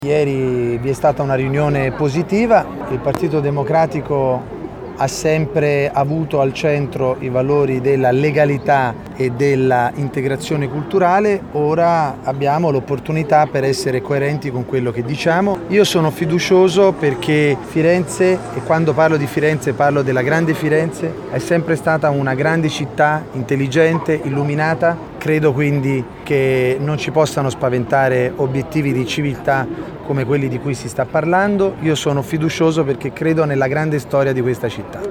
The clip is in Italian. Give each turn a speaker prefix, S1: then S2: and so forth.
S1: Ieri vi è stata una riunione positiva, il Partito Democratico ha sempre avuto al centro i valori della legalità e della integrazione culturale, ora abbiamo l'opportunità per essere coerenti con quello che diciamo. Io sono fiducioso perché Firenze, e quando parlo di Firenze parlo della grande Firenze, è sempre stata una grande città, intelligente, illuminata. Credo quindi che non ci possano spaventare obiettivi di civiltà come quelli di cui si sta parlando. Io sono fiducioso perché credo nella grande storia di questa città.